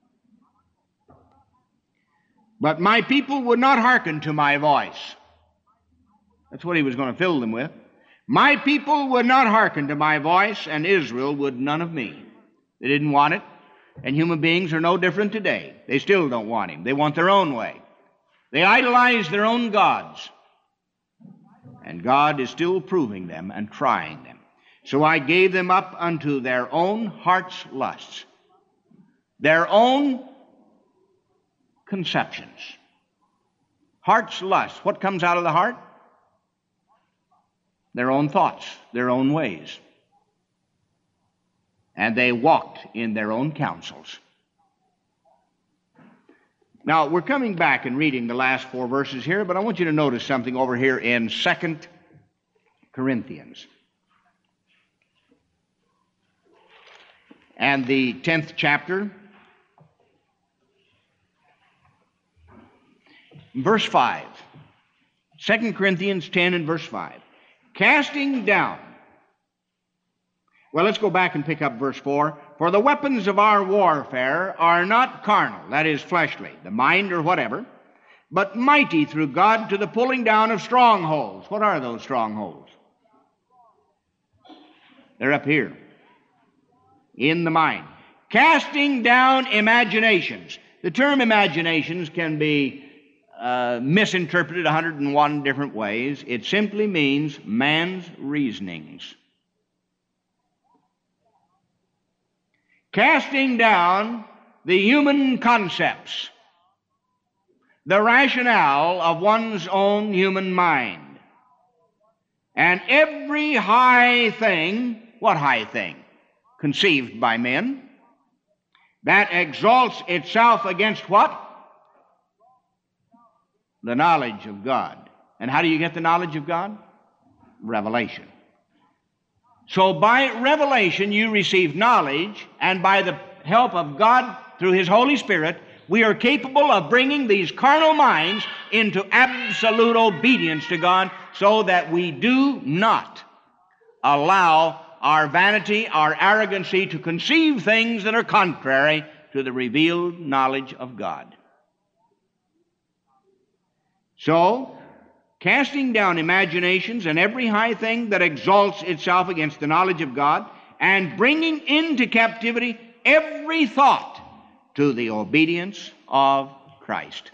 But my people would not hearken to my voice. That's what he was going to fill them with. My people would not hearken to my voice, and Israel would none of me. They didn't want it, and human beings are no different today. They still don't want him. They want their own way. They idolize their own gods. And God is still proving them and trying them. So I gave them up unto their own heart's lusts, their own conceptions. Heart's lust. What comes out of the heart? Their own thoughts, their own ways. And they walked in their own counsels. Now, we're coming back and reading the last 4 verses here, but I want you to notice something over here in 2 Corinthians. And the 10th chapter, verse 5. 2 Corinthians 10 and verse 5. Casting down. Well, let's go back and pick up verse 4. For the weapons of our warfare are not carnal, that is fleshly, the mind or whatever, but mighty through God to the pulling down of strongholds. What are those strongholds? They're up here, in the mind. Casting down imaginations. The term imaginations can be misinterpreted 101 different ways. It simply means man's reasonings. Casting down the human concepts, the rationale of one's own human mind. And every high thing, what high thing? Conceived by men, that exalts itself against what? The knowledge of God. And how do you get the knowledge of God? Revelation. So by revelation you receive knowledge, and by the help of God through His Holy Spirit, we are capable of bringing these carnal minds into absolute obedience to God, so that we do not allow our vanity, our arrogancy to conceive things that are contrary to the revealed knowledge of God. So, casting down imaginations and every high thing that exalts itself against the knowledge of God, and bringing into captivity every thought to the obedience of Christ.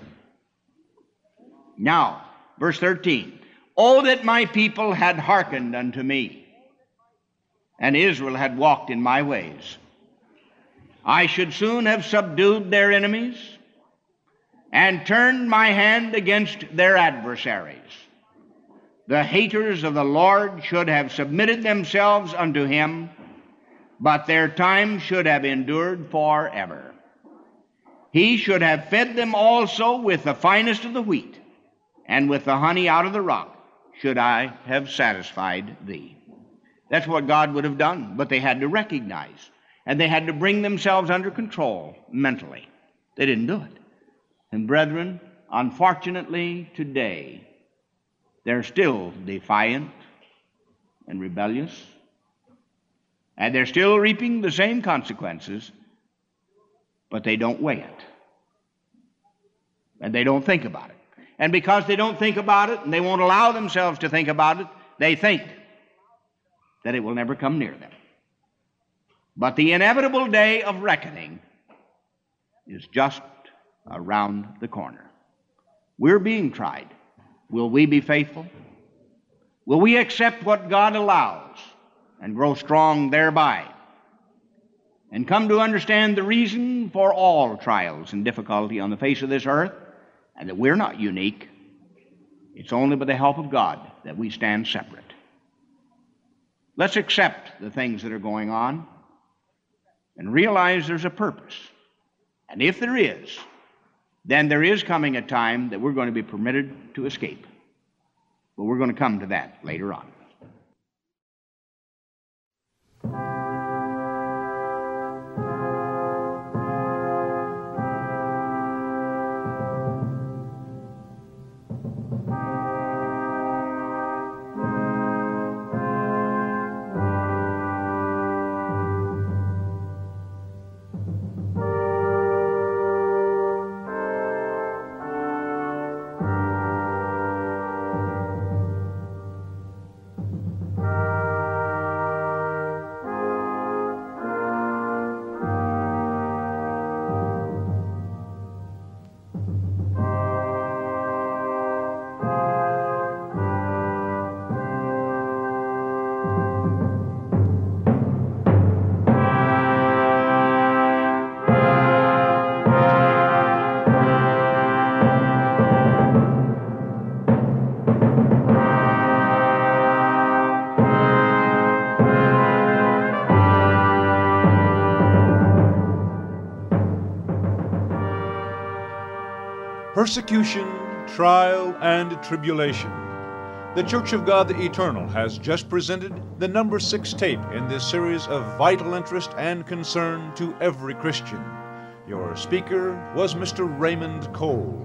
Now, verse 13. Oh, that my people had hearkened unto me, and Israel had walked in my ways. I should soon have subdued their enemies, and turned my hand against their adversaries. The haters of the Lord should have submitted themselves unto him, but their time should have endured forever. He should have fed them also with the finest of the wheat, and with the honey out of the rock should I have satisfied thee. That's what God would have done, but they had to recognize, and they had to bring themselves under control mentally. They didn't do it. And brethren, unfortunately today, they're still defiant and rebellious, and they're still reaping the same consequences, but they don't weigh it, and they don't think about it. And because they don't think about it, and they won't allow themselves to think about it, they think that it will never come near them. But the inevitable day of reckoning is just around the corner. We're being tried. Will we be faithful? Will we accept what God allows and grow strong thereby, and come to understand the reason for all trials and difficulty on the face of this earth, and that we're not unique? It's only by the help of God that we stand separate. Let's accept the things that are going on and realize there's a purpose. And if there is, then there is coming a time that we're going to be permitted to escape. But we're going to come to that later on. Persecution, trial, and tribulation. The Church of God the Eternal has just presented the number 6 tape in this series of vital interest and concern to every Christian. Your speaker was Mr. Raymond Cole.